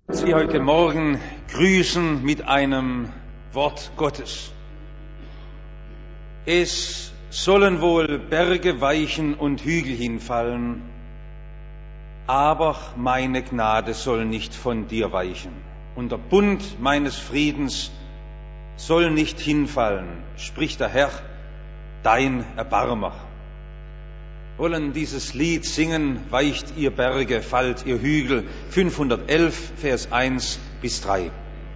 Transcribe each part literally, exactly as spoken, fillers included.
Sie heute Morgen grüßen mit einem Wort Gottes. Es sollen wohl Berge weichen und Hügel hinfallen, aber meine Gnade soll nicht von dir weichen. Und der Bund meines Friedens soll nicht hinfallen, spricht der Herr, dein Erbarmer. Wollen dieses Lied singen, weicht ihr Berge, fallt ihr Hügel, fünfhundertelf, Vers eins bis drei.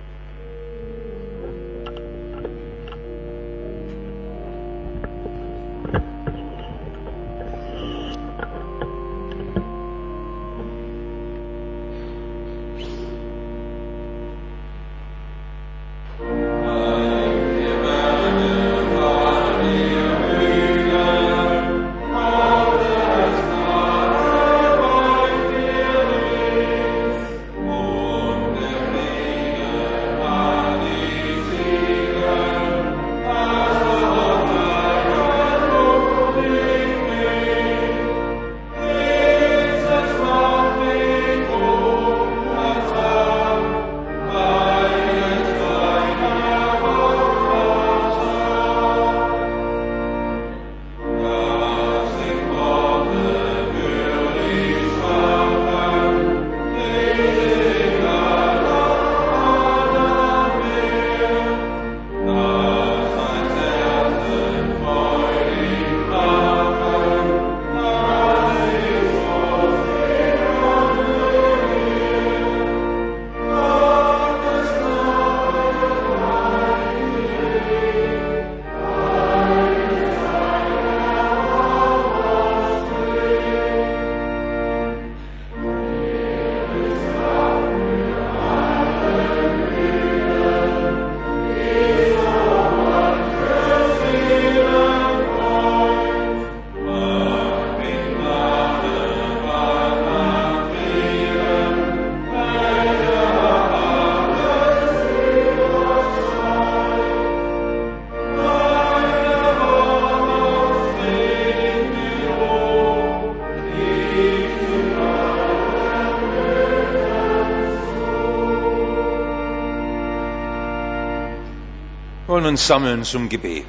Wir wollen uns sammeln zum Gebet.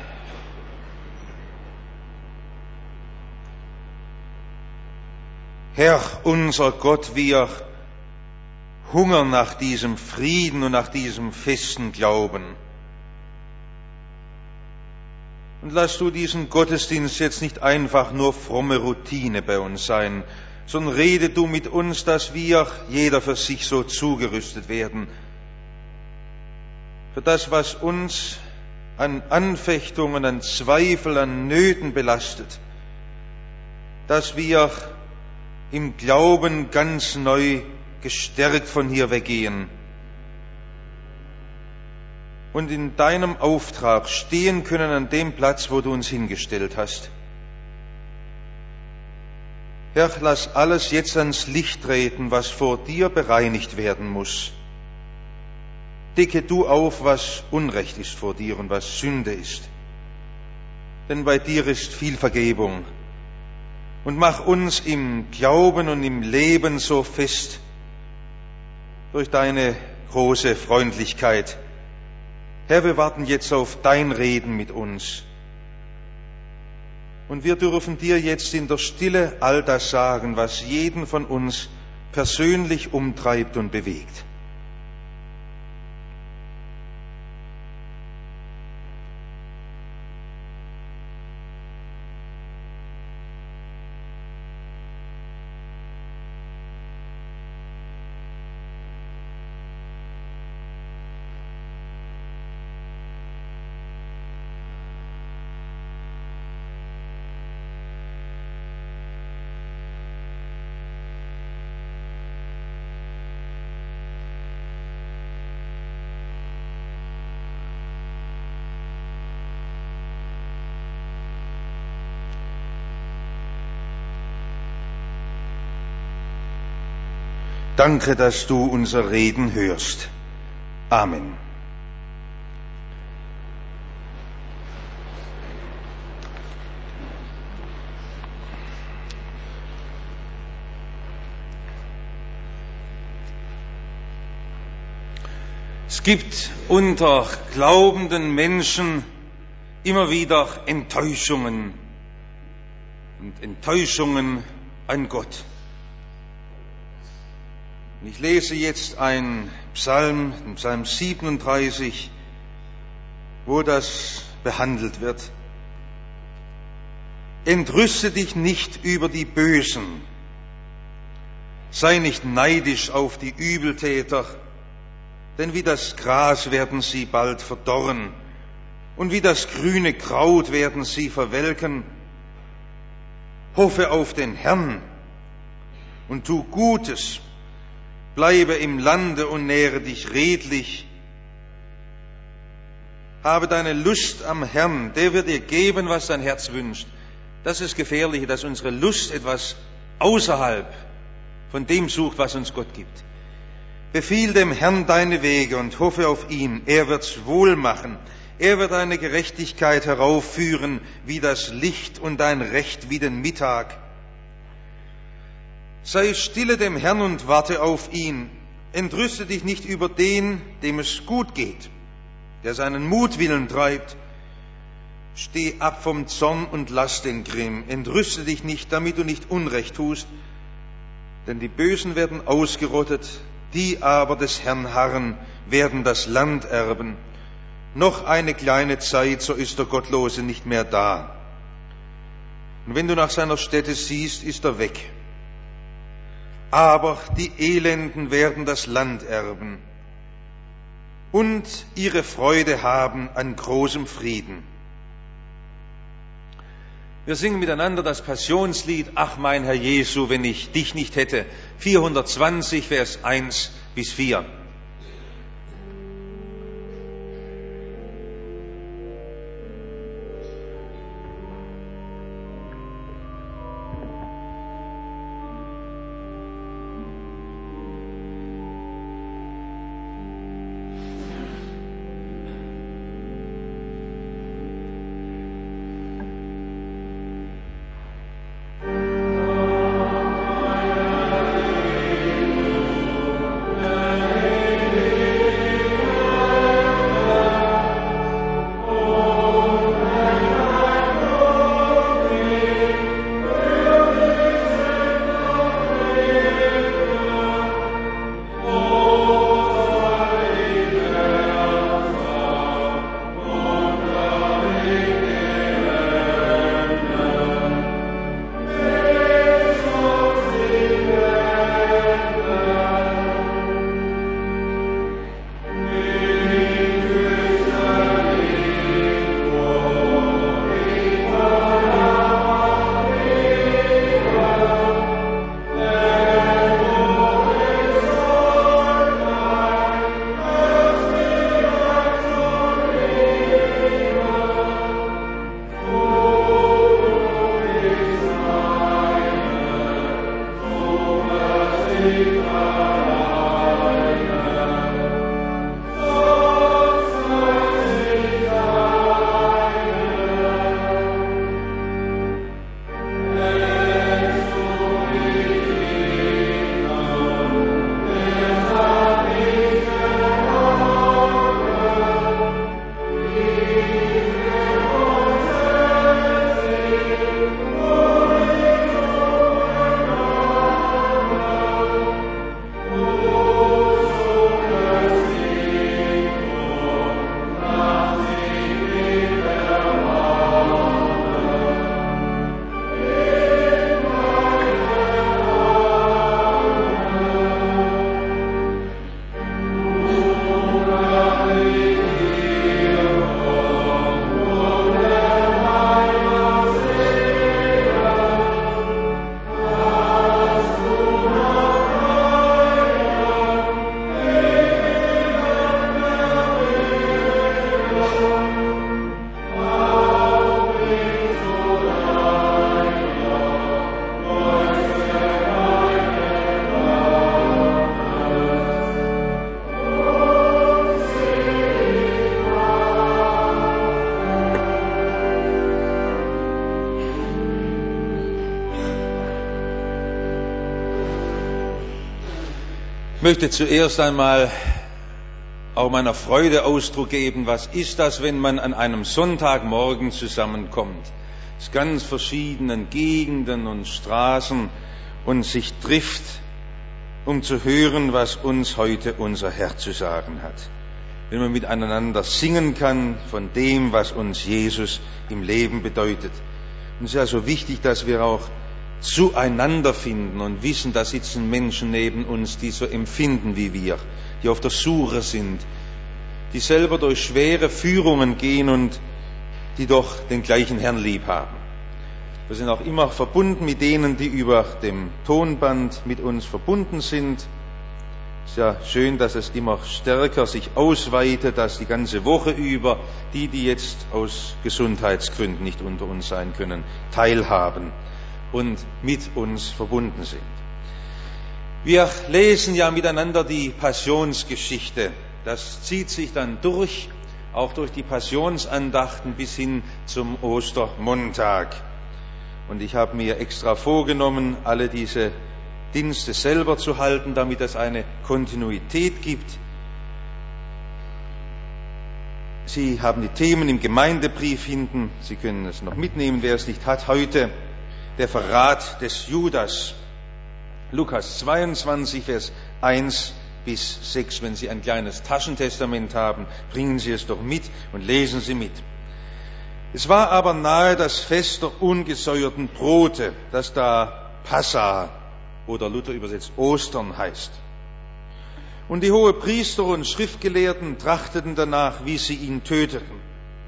Herr, unser Gott, wir hungern nach diesem Frieden und nach diesem festen Glauben. Und lass du diesen Gottesdienst jetzt nicht einfach nur fromme Routine bei uns sein, sondern rede du mit uns, dass wir, jeder für sich, so zugerüstet werden, für das, was uns an Anfechtungen, an Zweifel, an Nöten belastet, dass wir im Glauben ganz neu gestärkt von hier weggehen und in deinem Auftrag stehen können an dem Platz, wo du uns hingestellt hast. Herr, lass alles jetzt ans Licht treten, was vor dir bereinigt werden muss. Decke du auf, was Unrecht ist vor dir und was Sünde ist. Denn bei dir ist viel Vergebung. Und mach uns im Glauben und im Leben so fest durch deine große Freundlichkeit. Herr, wir warten jetzt auf dein Reden mit uns. Und wir dürfen dir jetzt in der Stille all das sagen, was jeden von uns persönlich umtreibt und bewegt. Danke, dass du unser Reden hörst. Amen. Es gibt unter glaubenden Menschen immer wieder Enttäuschungen und Enttäuschungen an Gott. Ich lese jetzt einen Psalm, den Psalm siebenunddreißig, wo das behandelt wird. Entrüste dich nicht über die Bösen, sei nicht neidisch auf die Übeltäter, denn wie das Gras werden sie bald verdorren, und wie das grüne Kraut werden sie verwelken. Hoffe auf den Herrn und tu Gutes, bleibe im Lande und nähre dich redlich. Habe deine Lust am Herrn, der wird dir geben, was dein Herz wünscht. Das ist das Gefährliche, dass unsere Lust etwas außerhalb von dem sucht, was uns Gott gibt. Befiehl dem Herrn deine Wege und hoffe auf ihn. Er wird's wohl machen. Er wird deine Gerechtigkeit heraufführen wie das Licht und dein Recht wie den Mittag. Sei stille dem Herrn und warte auf ihn. Entrüste dich nicht über den, dem es gut geht, der seinen Mutwillen treibt. Steh ab vom Zorn und lass den Grimm. Entrüste dich nicht, damit du nicht Unrecht tust, denn die Bösen werden ausgerottet, die aber des Herrn harren, werden das Land erben. Noch eine kleine Zeit, so ist der Gottlose nicht mehr da. Und wenn du nach seiner Stätte siehst, ist er weg. Aber die Elenden werden das Land erben und ihre Freude haben an großem Frieden. Wir singen miteinander das Passionslied Ach mein Herr Jesu, wenn ich dich nicht hätte. vierhundertzwanzig, Vers eins bis vier. Ich möchte zuerst einmal auch meiner Freude Ausdruck geben. Was ist das, wenn man an einem Sonntagmorgen zusammenkommt, aus ganz verschiedenen Gegenden und Straßen und sich trifft, um zu hören, was uns heute unser Herr zu sagen hat. Wenn man miteinander singen kann von dem, was uns Jesus im Leben bedeutet. Und es ist also wichtig, dass wir auch zueinander finden und wissen, da sitzen Menschen neben uns, die so empfinden wie wir, die auf der Suche sind, die selber durch schwere Führungen gehen und die doch den gleichen Herrn lieb haben. Wir sind auch immer verbunden mit denen, die über dem Tonband mit uns verbunden sind. Es ist ja schön, dass es immer stärker sich ausweitet, dass die ganze Woche über die, die jetzt aus Gesundheitsgründen nicht unter uns sein können, teilhaben und mit uns verbunden sind. Wir lesen ja miteinander die Passionsgeschichte. Das zieht sich dann durch, auch durch die Passionsandachten bis hin zum Ostermontag. Und ich habe mir extra vorgenommen, alle diese Dienste selber zu halten, damit es eine Kontinuität gibt. Sie haben die Themen im Gemeindebrief hinten. Sie können es noch mitnehmen, wer es nicht hat. Heute der Verrat des Judas. Lukas zweiundzwanzig, Vers eins bis sechs. Wenn Sie ein kleines Taschentestament haben, bringen Sie es doch mit und lesen Sie mit. Es war aber nahe das Fest der ungesäuerten Brote, das da Passa oder Luther übersetzt Ostern heißt. Und die Hohepriester und Schriftgelehrten trachteten danach, wie sie ihn töteten.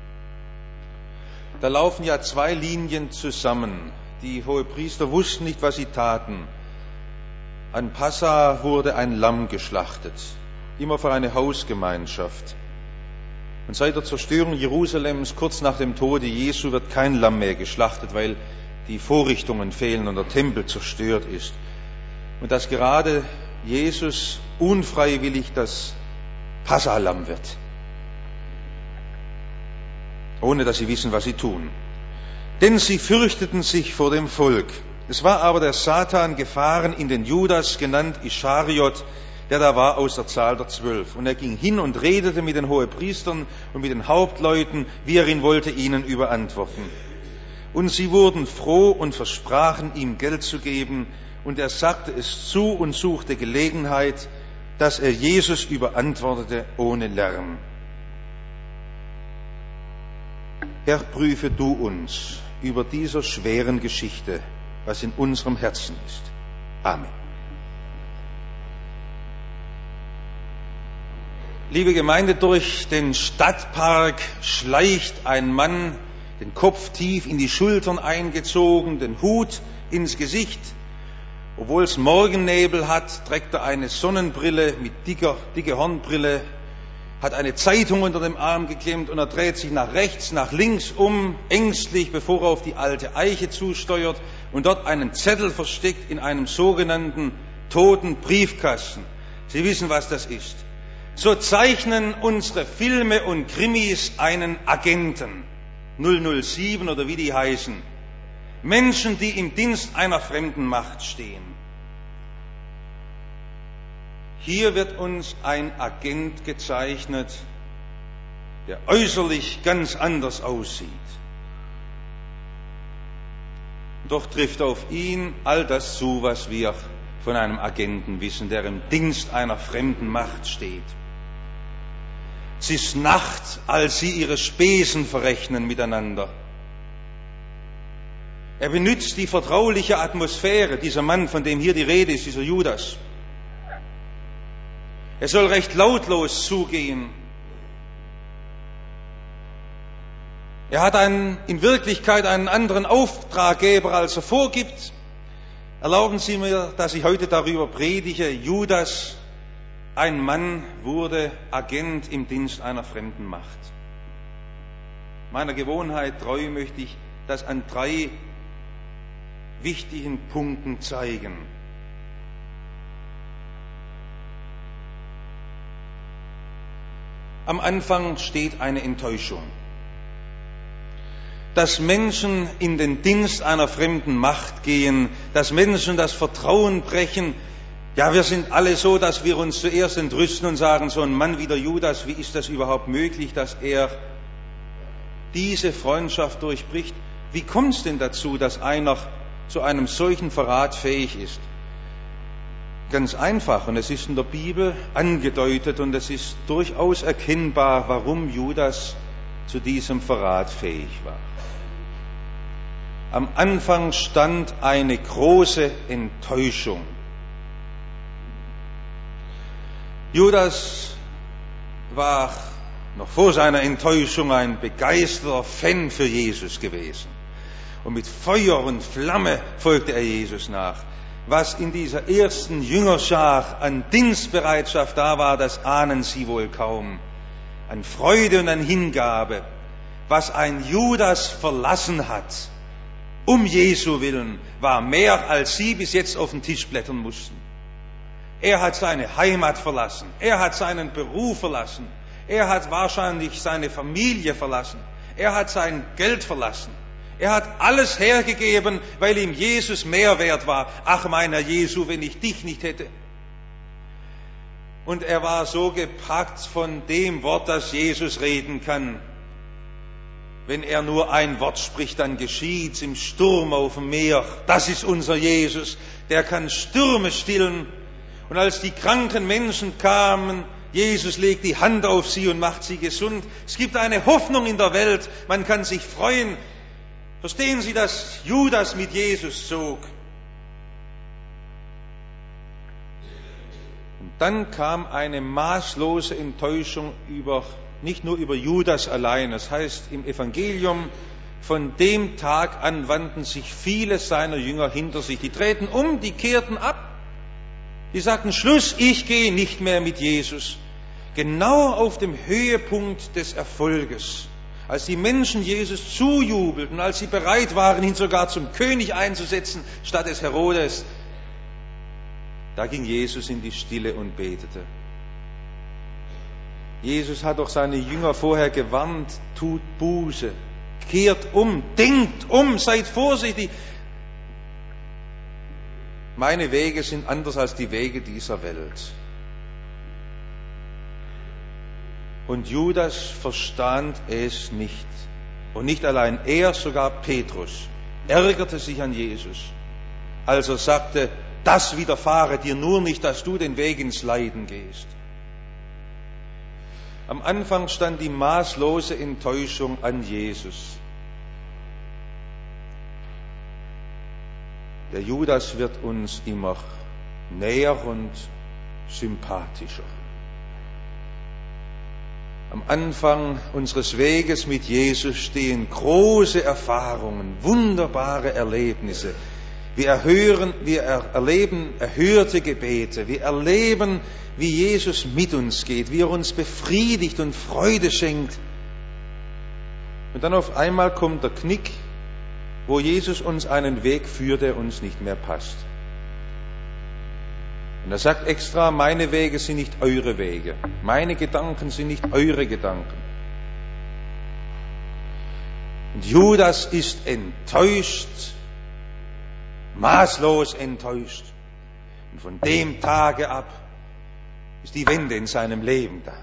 Da laufen ja zwei Linien zusammen. Die Hohepriester wussten nicht, was sie taten. An Passa wurde ein Lamm geschlachtet, immer für eine Hausgemeinschaft. Und seit der Zerstörung Jerusalems, kurz nach dem Tode Jesu, wird kein Lamm mehr geschlachtet, weil die Vorrichtungen fehlen und der Tempel zerstört ist. Und dass gerade Jesus unfreiwillig das Passalamm wird, ohne dass sie wissen, was sie tun. Denn sie fürchteten sich vor dem Volk. Es war aber der Satan gefahren in den Judas, genannt Ischariot, der da war aus der Zahl der Zwölf. Und er ging hin und redete mit den Hohepriestern und mit den Hauptleuten, wie er ihn wollte, ihnen überantworten. Und sie wurden froh und versprachen, ihm Geld zu geben. Und er sagte es zu und suchte Gelegenheit, dass er Jesus überantwortete ohne Lärm. Herr, prüfe du uns über dieser schweren Geschichte, was in unserem Herzen ist. Amen. Liebe Gemeinde, durch den Stadtpark schleicht ein Mann, den Kopf tief in die Schultern eingezogen, den Hut ins Gesicht. Obwohl es Morgennebel hat, trägt er eine Sonnenbrille mit dicker, dicke Hornbrille, hat eine Zeitung unter dem Arm geklemmt und er dreht sich nach rechts, nach links um, ängstlich, bevor er auf die alte Eiche zusteuert und dort einen Zettel versteckt in einem sogenannten toten Briefkasten. Sie wissen, was das ist. So zeichnen unsere Filme und Krimis einen Agenten, null null sieben oder wie die heißen. Menschen, die im Dienst einer fremden Macht stehen. Hier wird uns ein Agent gezeichnet, der äußerlich ganz anders aussieht. Doch trifft auf ihn all das zu, was wir von einem Agenten wissen, der im Dienst einer fremden Macht steht. Es ist Nacht, als sie ihre Spesen verrechnen miteinander. Er benutzt die vertrauliche Atmosphäre, dieser Mann, von dem hier die Rede ist, dieser Judas. Er soll recht lautlos zugehen. Er hat einen, in Wirklichkeit einen anderen Auftraggeber, als er vorgibt. Erlauben Sie mir, dass ich heute darüber predige. Judas, ein Mann, wurde Agent im Dienst einer fremden Macht. Meiner Gewohnheit treu möchte ich das an drei wichtigen Punkten zeigen. Am Anfang steht eine Enttäuschung. Dass Menschen in den Dienst einer fremden Macht gehen, dass Menschen das Vertrauen brechen, Ja, wir sind alle so, dass wir uns zuerst entrüsten und sagen, so ein Mann wie der Judas, wie ist das überhaupt möglich, dass er diese Freundschaft durchbricht? Wie kommt es denn dazu, dass einer zu einem solchen Verrat fähig ist? Ganz einfach, und es ist in der Bibel angedeutet und es ist durchaus erkennbar, warum Judas zu diesem Verrat fähig war. Am Anfang stand eine große Enttäuschung. Judas war noch vor seiner Enttäuschung ein begeisterter Fan für Jesus gewesen. Und mit Feuer und Flamme folgte er Jesus nach. Was in dieser ersten Jüngerschar an Dienstbereitschaft da war, das ahnen Sie wohl kaum. An Freude und an Hingabe. Was ein Judas verlassen hat, um Jesu willen, war mehr, als Sie bis jetzt auf den Tisch blättern mussten. Er hat seine Heimat verlassen. Er hat seinen Beruf verlassen. Er hat wahrscheinlich seine Familie verlassen. Er hat sein Geld verlassen. Er hat alles hergegeben, weil ihm Jesus mehr wert war. Ach, mein Herr Jesu, wenn ich dich nicht hätte. Und er war so gepackt von dem Wort, das Jesus reden kann. Wenn er nur ein Wort spricht, dann geschieht's im Sturm auf dem Meer. Das ist unser Jesus. Der kann Stürme stillen. Und als die kranken Menschen kamen, Jesus legt die Hand auf sie und macht sie gesund. Es gibt eine Hoffnung in der Welt. Man kann sich freuen. Verstehen Sie, dass Judas mit Jesus zog? Und dann kam eine maßlose Enttäuschung über, nicht nur über Judas allein. Das heißt im Evangelium, von dem Tag an wandten sich viele seiner Jünger hinter sich. Die drehten um, die kehrten ab. Die sagten, Schluss, ich gehe nicht mehr mit Jesus. Genau auf dem Höhepunkt des Erfolges, als die Menschen Jesus zujubelten, als sie bereit waren, ihn sogar zum König einzusetzen, statt des Herodes, da ging Jesus in die Stille und betete. Jesus hat doch seine Jünger vorher gewarnt, tut Buße, kehrt um, denkt um, seid vorsichtig. Meine Wege sind anders als die Wege dieser Welt. Und Judas verstand es nicht. Und nicht allein er, sogar Petrus ärgerte sich an Jesus, als er sagte, das widerfahre dir nur nicht, dass du den Weg ins Leiden gehst. Am Anfang stand die maßlose Enttäuschung an Jesus. Der Judas wird uns immer näher und sympathischer. Am Anfang unseres Weges mit Jesus stehen große Erfahrungen, wunderbare Erlebnisse. Wir, erhören, wir erleben erhörte Gebete. Wir erleben, wie Jesus mit uns geht, wie er uns befriedigt und Freude schenkt. Und dann auf einmal kommt der Knick, wo Jesus uns einen Weg führt, der uns nicht mehr passt. Und er sagt extra, meine Wege sind nicht eure Wege. Meine Gedanken sind nicht eure Gedanken. Und Judas ist enttäuscht, maßlos enttäuscht. Und von dem Tage ab ist die Wende in seinem Leben da.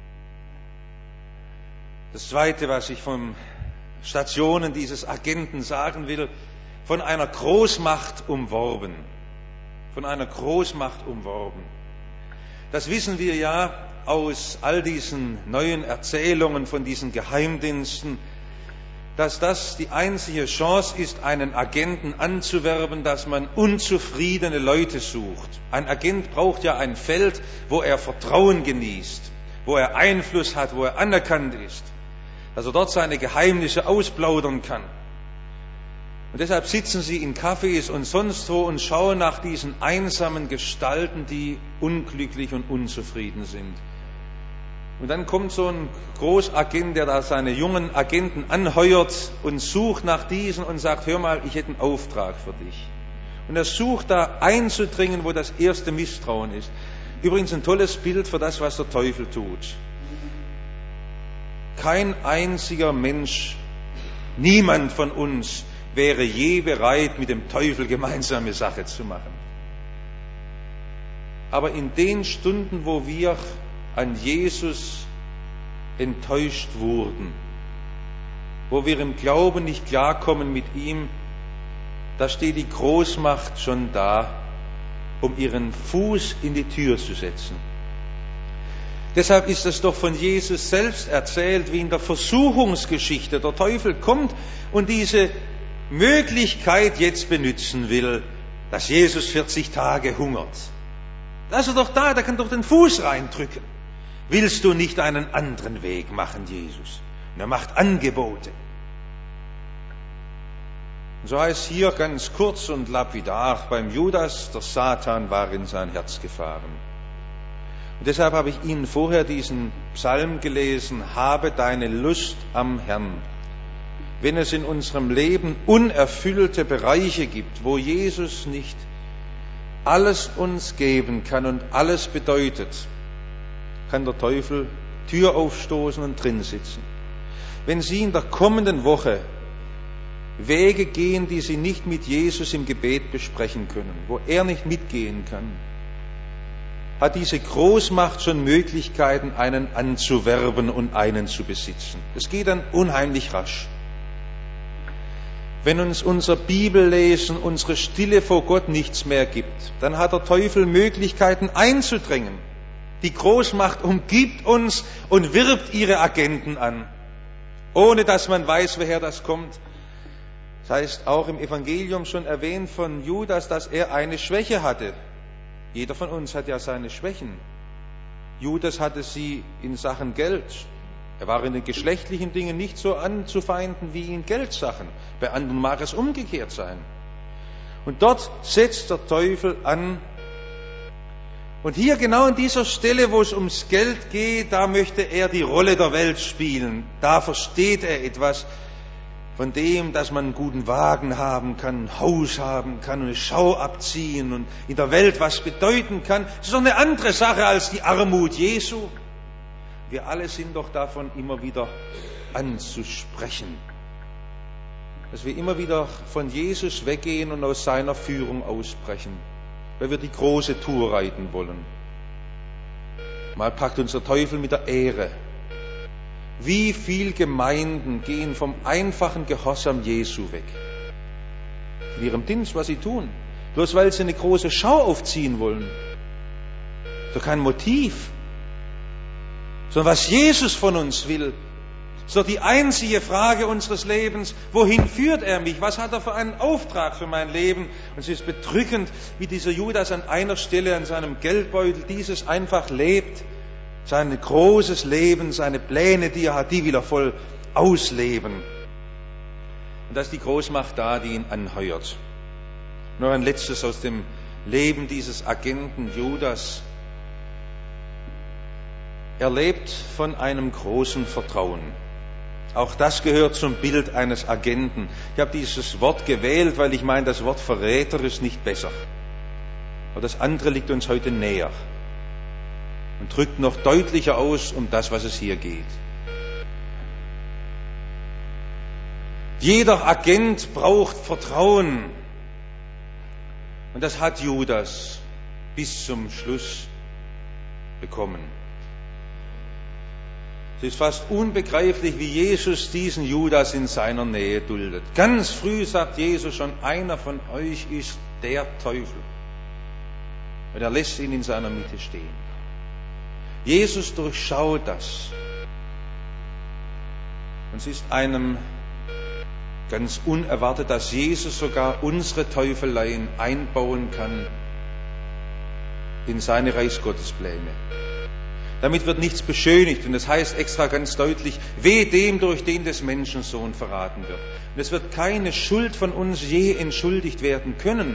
Das Zweite, was ich von Stationen dieses Agenten sagen will, von einer Großmacht umworben. Von einer Großmacht umworben. Das wissen wir ja aus all diesen neuen Erzählungen von diesen Geheimdiensten, dass das die einzige Chance ist, einen Agenten anzuwerben, dass man unzufriedene Leute sucht. Ein Agent braucht ja ein Feld, wo er Vertrauen genießt, wo er Einfluss hat, wo er anerkannt ist, dass er dort seine Geheimnisse ausplaudern kann. Und deshalb sitzen sie in Cafés und sonst wo und schauen nach diesen einsamen Gestalten, die unglücklich und unzufrieden sind. Und dann kommt so ein Großagent, der da seine jungen Agenten anheuert und sucht nach diesen und sagt, hör mal, ich hätte einen Auftrag für dich. Und er sucht da einzudringen, wo das erste Misstrauen ist. Übrigens ein tolles Bild für das, was der Teufel tut. Kein einziger Mensch, niemand von uns wäre je bereit, mit dem Teufel gemeinsame Sache zu machen. Aber in den Stunden, wo wir an Jesus enttäuscht wurden, wo wir im Glauben nicht klarkommen mit ihm, da steht die Großmacht schon da, um ihren Fuß in die Tür zu setzen. Deshalb ist es doch von Jesus selbst erzählt, wie in der Versuchungsgeschichte der Teufel kommt und diese Möglichkeit jetzt benutzen will, dass Jesus vierzig Tage hungert. Da ist er doch da, der kann doch den Fuß reindrücken. Willst du nicht einen anderen Weg machen, Jesus? Und er macht Angebote. Und so heißt hier ganz kurz und lapidar beim Judas, der Satan war in sein Herz gefahren. Und deshalb habe ich Ihnen vorher diesen Psalm gelesen, habe deine Lust am Herrn. Wenn es in unserem Leben unerfüllte Bereiche gibt, wo Jesus nicht alles uns geben kann und alles bedeutet, kann der Teufel Tür aufstoßen und drin sitzen. Wenn Sie in der kommenden Woche Wege gehen, die Sie nicht mit Jesus im Gebet besprechen können, wo er nicht mitgehen kann, hat diese Großmacht schon Möglichkeiten, einen anzuwerben und einen zu besitzen. Es geht dann unheimlich rasch. Wenn uns unser Bibellesen, unsere Stille vor Gott nichts mehr gibt, dann hat der Teufel Möglichkeiten einzudringen. Die Großmacht umgibt uns und wirbt ihre Agenten an, ohne dass man weiß, woher das kommt. Das heißt auch im Evangelium schon erwähnt von Judas, dass er eine Schwäche hatte. Jeder von uns hat ja seine Schwächen. Judas hatte sie in Sachen Geld. Er war in den geschlechtlichen Dingen nicht so anzufeinden wie in Geldsachen. Bei anderen mag es umgekehrt sein. Und dort setzt der Teufel an. Und hier genau an dieser Stelle, wo es ums Geld geht, da möchte er die Rolle der Welt spielen. Da versteht er etwas von dem, dass man einen guten Wagen haben kann, ein Haus haben kann und eine Schau abziehen und in der Welt was bedeuten kann. Das ist doch eine andere Sache als die Armut Jesu. Wir alle sind doch davon immer wieder anzusprechen. Dass wir immer wieder von Jesus weggehen und aus seiner Führung ausbrechen, weil wir die große Tour reiten wollen. Mal packt uns der Teufel mit der Ehre. Wie viele Gemeinden gehen vom einfachen Gehorsam Jesu weg? In ihrem Dienst, was sie tun. Bloß weil sie eine große Schau aufziehen wollen. So kein Motiv. Sondern was Jesus von uns will. So die einzige Frage unseres Lebens, wohin führt er mich? Was hat er für einen Auftrag für mein Leben? Und es ist bedrückend, wie dieser Judas an einer Stelle an seinem Geldbeutel dieses einfach lebt. Sein großes Leben, seine Pläne, die er hat, die will er voll ausleben. Und da ist die Großmacht da, die ihn anheuert. Noch ein letztes aus dem Leben dieses Agenten Judas. Er lebt von einem großen Vertrauen. Auch das gehört zum Bild eines Agenten. Ich habe dieses Wort gewählt, weil ich meine, das Wort Verräter ist nicht besser. Aber das andere liegt uns heute näher. Und drückt noch deutlicher aus um das, was es hier geht. Jeder Agent braucht Vertrauen. Und das hat Judas bis zum Schluss bekommen. Es ist fast unbegreiflich, wie Jesus diesen Judas in seiner Nähe duldet. Ganz früh sagt Jesus schon, einer von euch ist der Teufel. Und er lässt ihn in seiner Mitte stehen. Jesus durchschaut das. Und es ist einem ganz unerwartet, dass Jesus sogar unsere Teufeleien einbauen kann in seine Reichsgottespläne. Damit wird nichts beschönigt und das heißt extra ganz deutlich, weh dem, durch den des Menschensohn verraten wird. Und es wird keine Schuld von uns je entschuldigt werden können,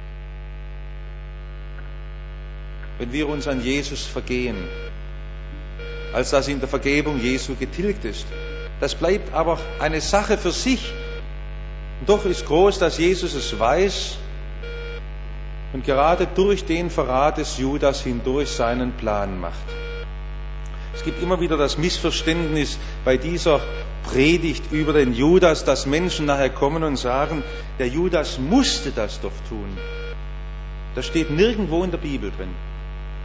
wenn wir uns an Jesus vergehen, als das in der Vergebung Jesu getilgt ist. Das bleibt aber eine Sache für sich. Und doch ist groß, dass Jesus es weiß und gerade durch den Verrat des Judas hindurch seinen Plan macht. Es gibt immer wieder das Missverständnis bei dieser Predigt über den Judas, dass Menschen nachher kommen und sagen, der Judas musste das doch tun. Das steht nirgendwo in der Bibel drin.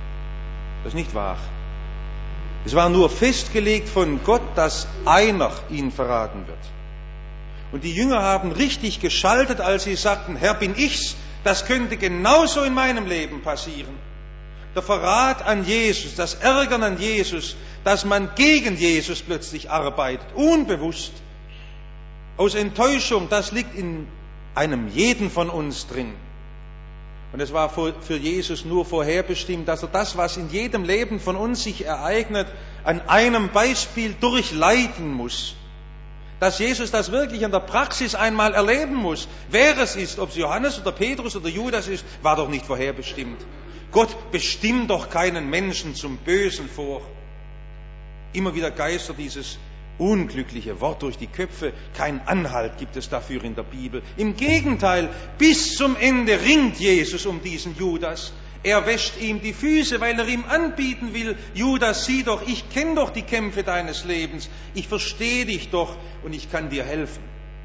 Das ist nicht wahr. Es war nur festgelegt von Gott, dass einer ihn verraten wird. Und die Jünger haben richtig geschaltet, als sie sagten, Herr, bin ich's? Das könnte genauso in meinem Leben passieren. Der Verrat an Jesus, das Ärgern an Jesus, dass man gegen Jesus plötzlich arbeitet, unbewusst, aus Enttäuschung, das liegt in einem jeden von uns drin. Und es war für Jesus nur vorherbestimmt, dass er das, was in jedem Leben von uns sich ereignet, an einem Beispiel durchleiten muss. Dass Jesus das wirklich in der Praxis einmal erleben muss. Wer es ist, ob es Johannes oder Petrus oder Judas ist, war doch nicht vorherbestimmt. Gott bestimmt doch keinen Menschen zum Bösen vor. Immer wieder geistert dieses unglückliche Wort durch die Köpfe. Kein Anhalt gibt es dafür in der Bibel. Im Gegenteil, bis zum Ende ringt Jesus um diesen Judas. Er wäscht ihm die Füße, weil er ihm anbieten will, Judas, sieh doch, ich kenne doch die Kämpfe deines Lebens, ich verstehe dich doch und ich kann dir helfen.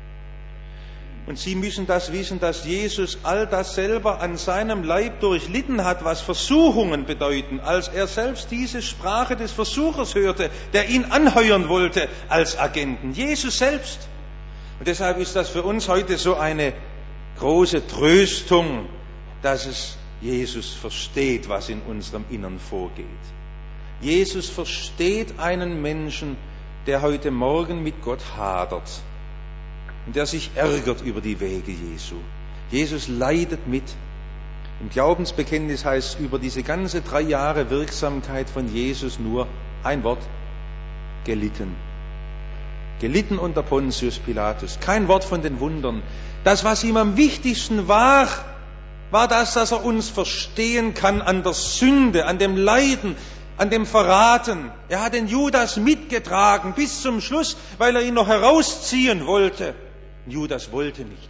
Und Sie müssen das wissen, dass Jesus all das selber an seinem Leib durchlitten hat, was Versuchungen bedeuten, als er selbst diese Sprache des Versuchers hörte, der ihn anheuern wollte als Agenten. Jesus selbst. Und deshalb ist das für uns heute so eine große Tröstung, dass es Jesus versteht, was in unserem Innern vorgeht. Jesus versteht einen Menschen, der heute Morgen mit Gott hadert und der sich ärgert über die Wege Jesu. Jesus leidet mit. Im Glaubensbekenntnis heißt es über diese ganze drei Jahre Wirksamkeit von Jesus nur ein Wort: gelitten. Gelitten unter Pontius Pilatus. Kein Wort von den Wundern. Das, was ihm am wichtigsten war, war das, dass er uns verstehen kann an der Sünde, an dem Leiden, an dem Verraten. Er hat den Judas mitgetragen bis zum Schluss, weil er ihn noch herausziehen wollte. Judas wollte nicht.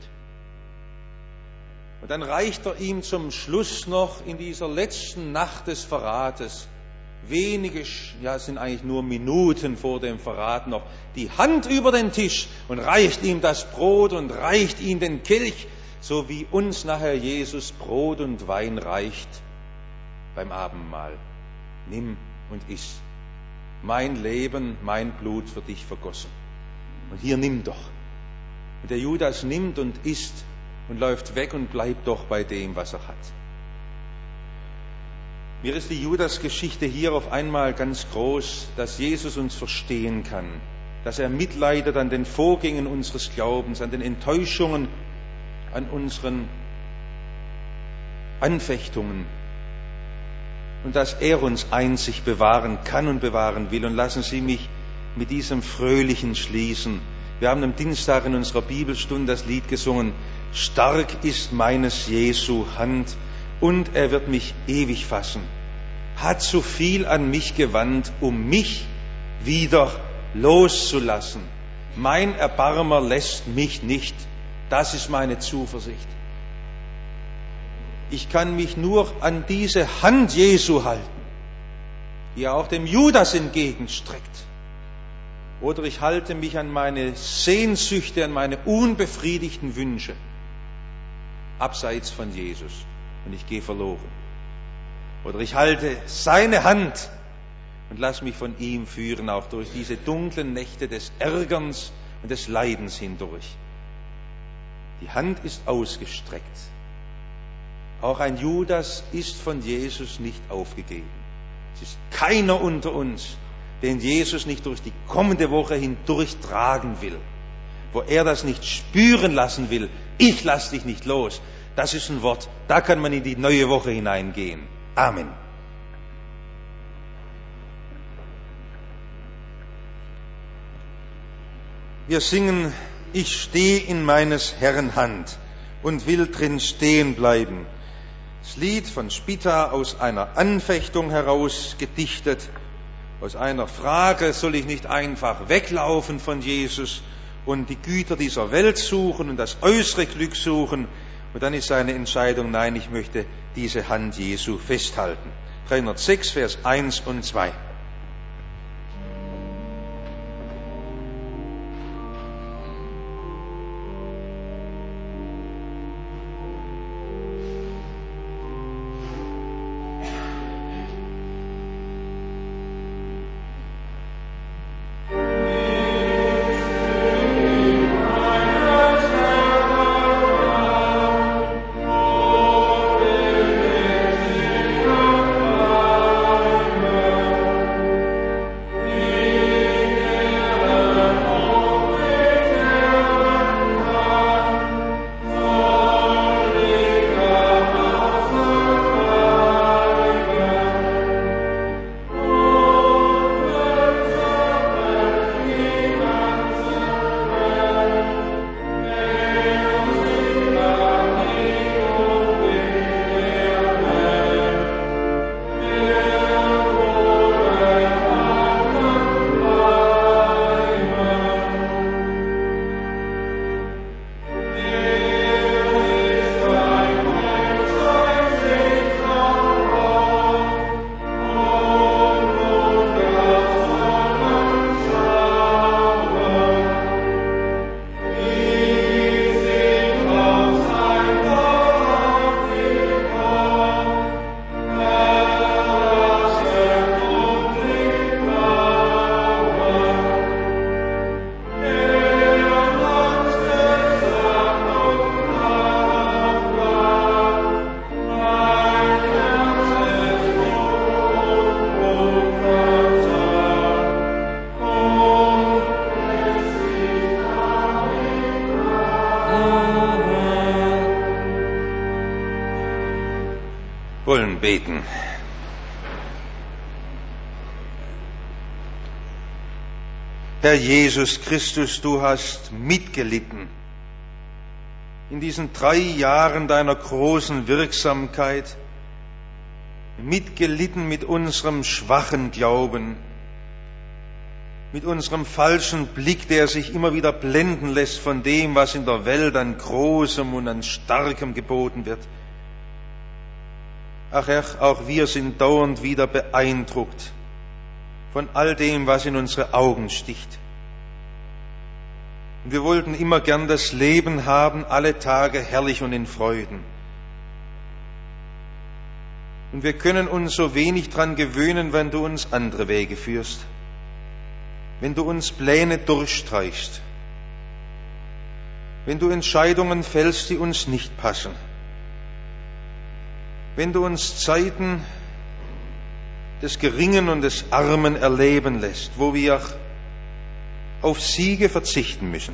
Und dann reicht er ihm zum Schluss noch in dieser letzten Nacht des Verrates, wenige, ja, es sind eigentlich nur Minuten vor dem Verrat noch, die Hand über den Tisch und reicht ihm das Brot und reicht ihm den Kelch, so wie uns nachher Jesus Brot und Wein reicht beim Abendmahl. Nimm und iss. Mein Leben, mein Blut für dich vergossen. Und hier nimm doch. Und der Judas nimmt und isst und läuft weg und bleibt doch bei dem, was er hat. Mir ist die Judas-Geschichte hier auf einmal ganz groß, dass Jesus uns verstehen kann, dass er mitleidet an den Vorgängen unseres Glaubens, an den Enttäuschungen, an unseren Anfechtungen und dass er uns einzig bewahren kann und bewahren will. Und lassen Sie mich mit diesem Fröhlichen schließen. Wir haben am Dienstag in unserer Bibelstunde das Lied gesungen: Stark ist meines Jesu Hand und er wird mich ewig fassen. Hat so viel an mich gewandt, um mich wieder loszulassen. Mein Erbarmer lässt mich nicht. Das ist meine Zuversicht. Ich kann mich nur an diese Hand Jesu halten, die er auch dem Judas entgegenstreckt. Oder ich halte mich an meine Sehnsüchte, an meine unbefriedigten Wünsche, abseits von Jesus, und ich gehe verloren. Oder ich halte seine Hand und lasse mich von ihm führen, auch durch diese dunklen Nächte des Ärgerns und des Leidens hindurch. Die Hand ist ausgestreckt. Auch ein Judas ist von Jesus nicht aufgegeben. Es ist keiner unter uns, den Jesus nicht durch die kommende Woche hindurch tragen will, wo er das nicht spüren lassen will. Ich lass dich nicht los. Das ist ein Wort, da kann man in die neue Woche hineingehen. Amen. Wir singen: Ich stehe in meines Herrn Hand und will drin stehen bleiben. Das Lied von Spita, aus einer Anfechtung heraus gedichtet, aus einer Frage: Soll ich nicht einfach weglaufen von Jesus und die Güter dieser Welt suchen und das äußere Glück suchen? Und dann ist seine Entscheidung: Nein, ich möchte diese Hand Jesu festhalten. dreihundertsechs, Vers eins und zwei. wollen beten. Herr Jesus Christus, du hast mitgelitten in diesen drei Jahren deiner großen Wirksamkeit, mitgelitten mit unserem schwachen Glauben, mit unserem falschen Blick, der sich immer wieder blenden lässt von dem, was in der Welt an Großem und an Starkem geboten wird. Ach Herr, auch wir sind dauernd wieder beeindruckt von all dem, was in unsere Augen sticht. Und wir wollten immer gern das Leben haben, alle Tage herrlich und in Freuden. Und wir können uns so wenig dran gewöhnen, wenn du uns andere Wege führst, wenn du uns Pläne durchstreichst, wenn du Entscheidungen fällst, die uns nicht passen, wenn du uns Zeiten des Geringen und des Armen erleben lässt, wo wir auf Siege verzichten müssen.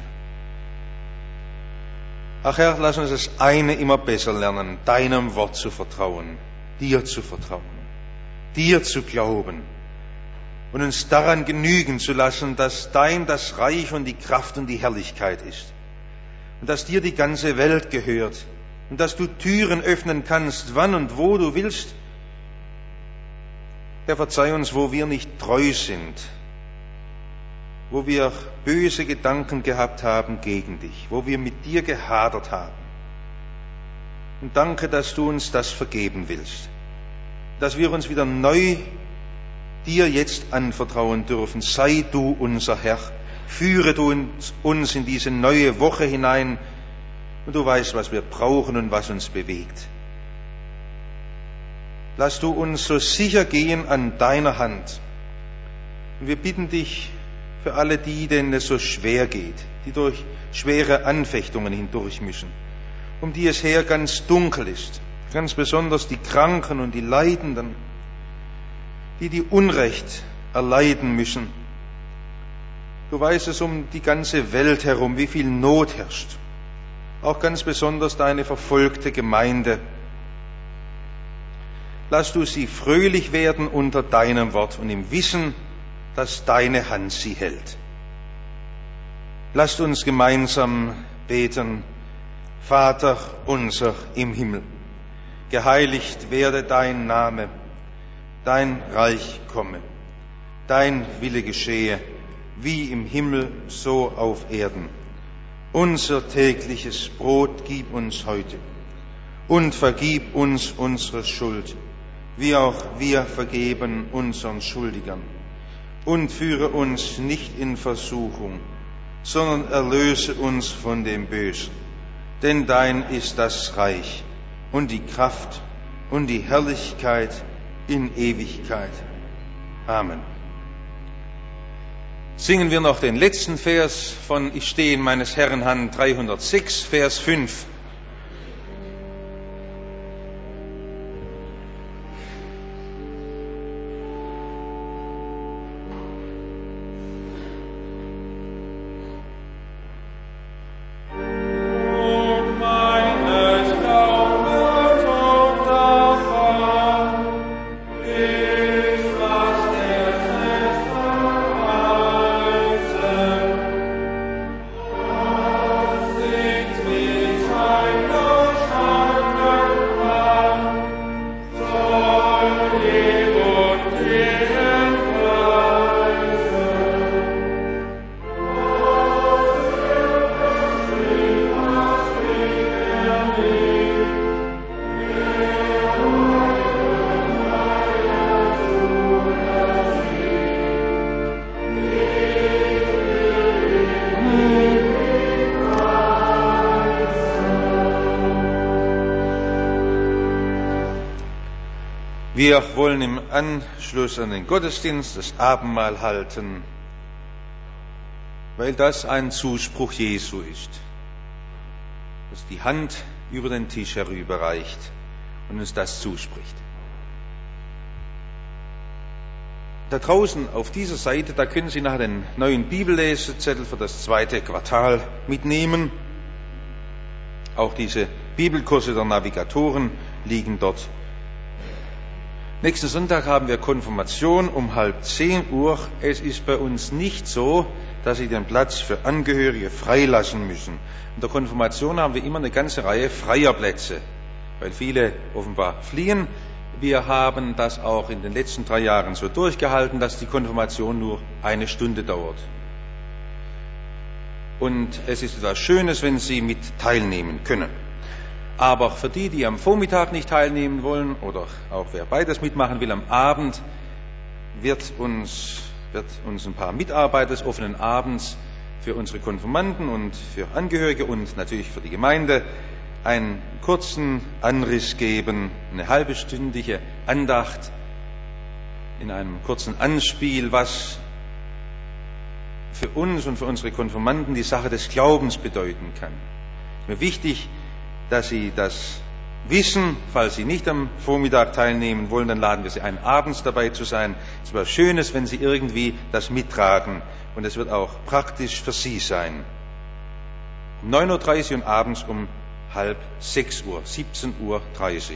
Ach Herr, lass uns das eine immer besser lernen, deinem Wort zu vertrauen, dir zu vertrauen, dir zu glauben und uns daran genügen zu lassen, dass dein das Reich und die Kraft und die Herrlichkeit ist und dass dir die ganze Welt gehört und dass du Türen öffnen kannst, wann und wo du willst. Herr, verzeih uns, wo wir nicht treu sind, wo wir böse Gedanken gehabt haben gegen dich, wo wir mit dir gehadert haben. Und danke, dass du uns das vergeben willst, dass wir uns wieder neu dir jetzt anvertrauen dürfen. Sei du unser Herr, führe du uns in diese neue Woche hinein und du weißt, was wir brauchen und was uns bewegt. Lass du uns so sicher gehen an deiner Hand. Und wir bitten dich für alle die, denen es so schwer geht, die durch schwere Anfechtungen hindurch müssen, um die es her ganz dunkel ist, ganz besonders die Kranken und die Leidenden, die die Unrecht erleiden müssen. Du weißt es um die ganze Welt herum, wie viel Not herrscht, auch ganz besonders deine verfolgte Gemeinde. Lass du sie fröhlich werden unter deinem Wort und im Wissen, dass deine Hand sie hält. Lasst uns gemeinsam beten. Vater unser im Himmel, geheiligt werde dein Name, dein Reich komme, dein Wille geschehe, wie im Himmel, so auf Erden. Unser tägliches Brot gib uns heute und vergib uns unsere Schuld, wie auch wir vergeben unseren Schuldigern. Und führe uns nicht in Versuchung, sondern erlöse uns von dem Bösen. Denn dein ist das Reich und die Kraft und die Herrlichkeit in Ewigkeit. Amen. Singen wir noch den letzten Vers von Ich stehe in meines Herrn Hand, dreihundertsechs, Vers fünf. Wir wollen im Anschluss an den Gottesdienst das Abendmahl halten, weil das ein Zuspruch Jesu ist, dass die Hand über den Tisch herüberreicht und uns das zuspricht. Da draußen auf dieser Seite, da können Sie nachher den neuen Bibellesezettel für das zweite Quartal mitnehmen. Auch diese Bibelkurse der Navigatoren liegen dort. Nächsten Sonntag haben wir Konfirmation um halb zehn Uhr. Es ist bei uns nicht so, dass Sie den Platz für Angehörige freilassen müssen. In der Konfirmation haben wir immer eine ganze Reihe freier Plätze, weil viele offenbar fliehen. Wir haben das auch in den letzten drei Jahren so durchgehalten, dass die Konfirmation nur eine Stunde dauert. Und es ist etwas Schönes, wenn Sie mit teilnehmen können. Aber für die, die am Vormittag nicht teilnehmen wollen, oder auch wer beides mitmachen will, am Abend wird uns, wird uns ein paar Mitarbeiter des offenen Abends für unsere Konfirmanden und für Angehörige und natürlich für die Gemeinde einen kurzen Anriss geben, eine halbstündige Andacht in einem kurzen Anspiel, was für uns und für unsere Konfirmanden die Sache des Glaubens bedeuten kann. Es ist mir wichtig, dass Sie das wissen. Falls Sie nicht am Vormittag teilnehmen wollen, dann laden wir Sie ein, abends dabei zu sein. Es ist was Schönes, wenn Sie irgendwie das mittragen. Und es wird auch praktisch für Sie sein. Um neun Uhr dreißig und abends um halb sechs Uhr, siebzehn Uhr dreißig.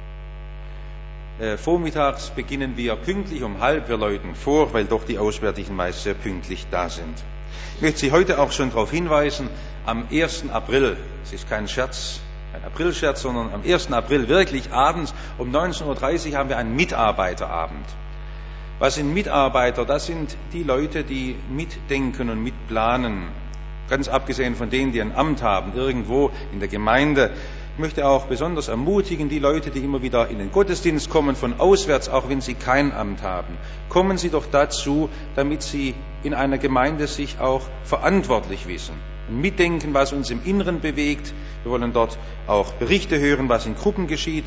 Äh, vormittags beginnen wir pünktlich um halb. Wir läuten vor, weil doch die Auswärtigen meist sehr pünktlich da sind. Ich möchte Sie heute auch schon darauf hinweisen, am ersten April, es ist kein Scherz, kein Aprilscherz, sondern am ersten April wirklich abends um neunzehn Uhr dreißig haben wir einen Mitarbeiterabend. Was sind Mitarbeiter? Das sind die Leute, die mitdenken und mitplanen. Ganz abgesehen von denen, die ein Amt haben, irgendwo in der Gemeinde. Ich möchte auch besonders ermutigen, die Leute, die immer wieder in den Gottesdienst kommen, von auswärts, auch wenn sie kein Amt haben. Kommen Sie doch dazu, damit Sie in einer Gemeinde sich auch verantwortlich wissen. Und mitdenken, was uns im Inneren bewegt. Wir wollen dort auch Berichte hören, was in Gruppen geschieht.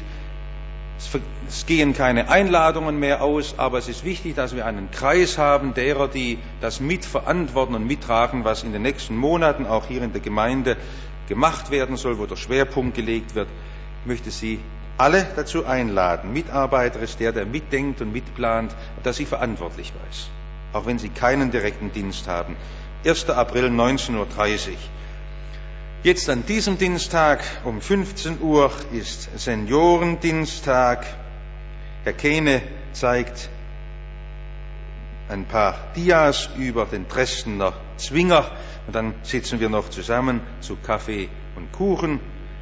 Es gehen keine Einladungen mehr aus, aber es ist wichtig, dass wir einen Kreis haben derer, die das mitverantworten und mittragen, was in den nächsten Monaten auch hier in der Gemeinde gemacht werden soll, wo der Schwerpunkt gelegt wird. Ich möchte Sie alle dazu einladen. Mitarbeiter ist der, der mitdenkt und mitplant, dass sie verantwortlich weiß, auch wenn sie keinen direkten Dienst haben. erster April neunzehn Uhr dreißig. Jetzt an diesem Dienstag um fünfzehn Uhr ist Seniorendienstag. Herr Kehne zeigt ein paar Dias über den Dresdner Zwinger und dann sitzen wir noch zusammen zu Kaffee und Kuchen.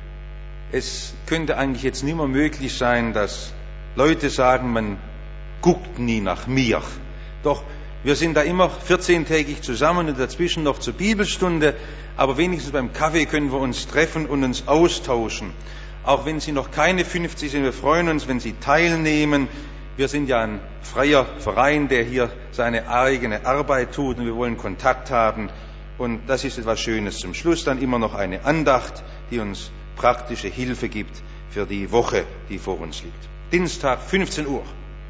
Es könnte eigentlich jetzt nicht mehr möglich sein, dass Leute sagen, man guckt nie nach mir. Doch wir sind da immer vierzehntägig zusammen und dazwischen noch zur Bibelstunde, aber wenigstens beim Kaffee können wir uns treffen und uns austauschen. Auch wenn Sie noch keine fünfzig sind, wir freuen uns, wenn Sie teilnehmen. Wir sind ja ein freier Verein, der hier seine eigene Arbeit tut und wir wollen Kontakt haben. Und das ist etwas Schönes. Zum Schluss dann immer noch eine Andacht, die uns praktische Hilfe gibt für die Woche, die vor uns liegt. Dienstag, fünfzehn Uhr.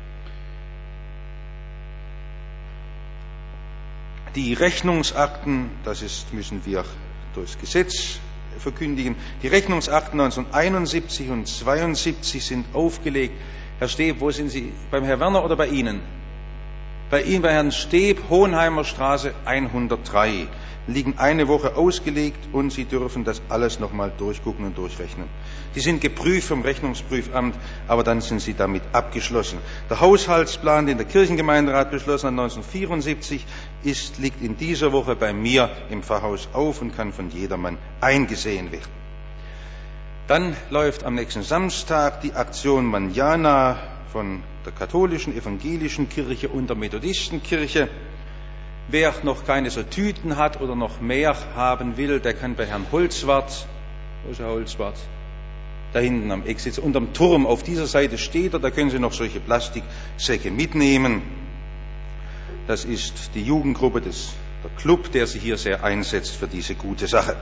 Die Rechnungsakten, das ist, müssen wir durchs Gesetz verkündigen. Die Rechnungsakten neunzehnhunderteinundsiebzig und zweiundsiebzig sind aufgelegt. Herr Steb, wo sind Sie? Beim Herrn Werner oder bei Ihnen? Bei Ihnen, bei Herrn Steb, Hohenheimer Straße hundertdrei. Liegen eine Woche ausgelegt und Sie dürfen das alles nochmal durchgucken und durchrechnen. Die sind geprüft vom Rechnungsprüfamt, aber dann sind sie damit abgeschlossen. Der Haushaltsplan, den der Kirchengemeinderat beschlossen hat neunzehnhundertvierundsiebzig, ist, liegt in dieser Woche bei mir im Pfarrhaus auf und kann von jedermann eingesehen werden. Dann läuft am nächsten Samstag die Aktion Manjana von der katholischen, evangelischen Kirche und der Methodistenkirche. Wer noch keine so Tüten hat oder noch mehr haben will, der kann bei Herrn Holzwart, wo ist Herr Holzwart? Da hinten am Eck sitzen, unterm Turm, auf dieser Seite steht er, da können Sie noch solche Plastiksäcke mitnehmen. Das ist die Jugendgruppe des, der Club, der sich hier sehr einsetzt für diese gute Sache.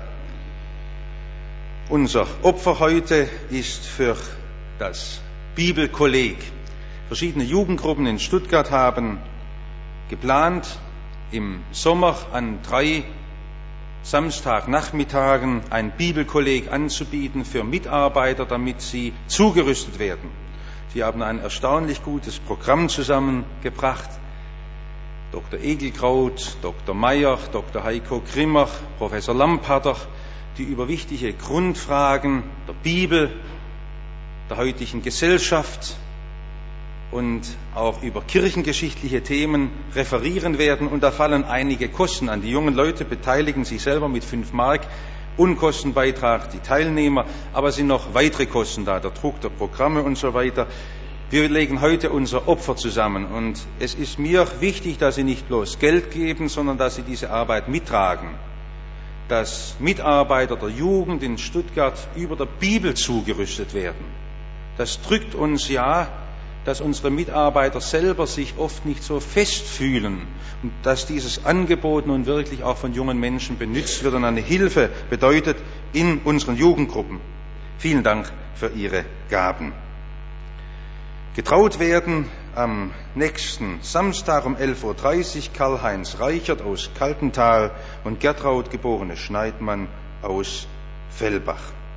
Unser Opfer heute ist für das Bibelkolleg. Verschiedene Jugendgruppen in Stuttgart haben geplant, im Sommer an drei Samstagnachmittagen ein Bibelkolleg anzubieten für Mitarbeiter, damit sie zugerüstet werden. Sie haben ein erstaunlich gutes Programm zusammengebracht. Doktor Egelkraut, Doktor Meyer, Doktor Heiko Grimmer, Professor Lamparter, die über wichtige Grundfragen der Bibel, der heutigen Gesellschaft und auch über kirchengeschichtliche Themen referieren werden. Und da fallen einige Kosten an. Die jungen Leute beteiligen sich selber mit fünf Mark, Unkostenbeitrag die Teilnehmer, aber es sind noch weitere Kosten da, der Druck der Programme und so weiter. Wir legen heute unser Opfer zusammen und es ist mir wichtig, dass Sie nicht bloß Geld geben, sondern dass Sie diese Arbeit mittragen. Dass Mitarbeiter der Jugend in Stuttgart über der Bibel zugerüstet werden. Das drückt uns ja, dass unsere Mitarbeiter selber sich oft nicht so fest fühlen und dass dieses Angebot nun wirklich auch von jungen Menschen benutzt wird und eine Hilfe bedeutet in unseren Jugendgruppen. Vielen Dank für Ihre Gaben. Getraut werden am nächsten Samstag um elf Uhr dreißig Karl-Heinz Reichert aus Kaltental und Gertraud geborene Schneidmann aus Fellbach.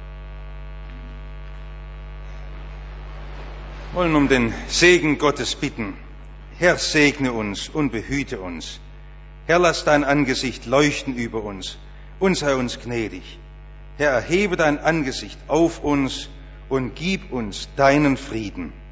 Wir wollen um den Segen Gottes bitten. Herr, segne uns und behüte uns. Herr, lass dein Angesicht leuchten über uns und sei uns gnädig. Herr, erhebe dein Angesicht auf uns und gib uns deinen Frieden.